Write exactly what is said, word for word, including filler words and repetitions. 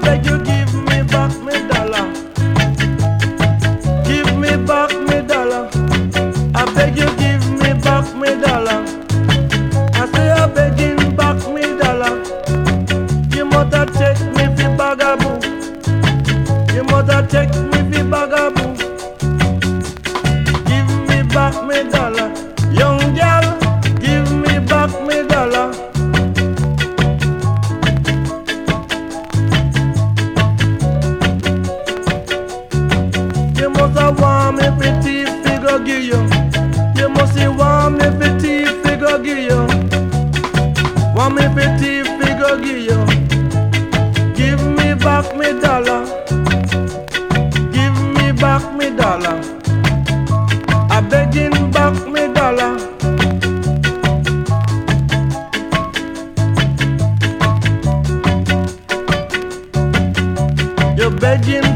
beg you give me back me dollar. Give me back me dollar. I beg you give me back me dollar. I say I begging back me dollar. You mother take me fi bagaboo. You mother take me fi bagaboo. Give me back me dollar. Young girl, give me back me dollar. You must have want me pretty figure give you. You must have want me pretty figure give you. Want me pretty figure give you. Give me back me dollar. Give me back me dollar. I begging back me dollar. You begging